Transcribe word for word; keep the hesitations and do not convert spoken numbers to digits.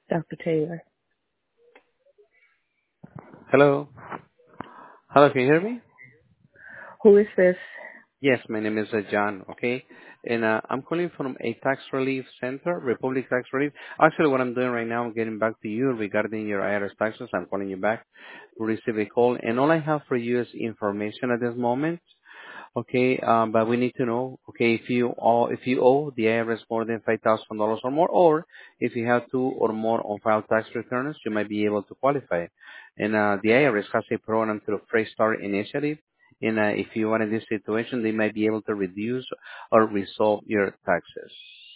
doctor Taylor. Hello. Hello, can you hear me? Who is this? Yes, my name is uh, John, okay? And uh, I'm calling from a tax relief center, Republic Tax Relief. Actually, what I'm doing right now, I'm getting back to you regarding your I R S taxes. I'm calling you back to receive a call. And all I have for you is information at this moment. Okay, um, but we need to know, okay, if you owe, if you owe the I R S more than five thousand dollars or more, or if you have two or more on-file tax returns, you might be able to qualify. And uh, the I R S has a program through Fresh Start Initiative, and uh, if you are in this situation, they might be able to reduce or resolve your taxes.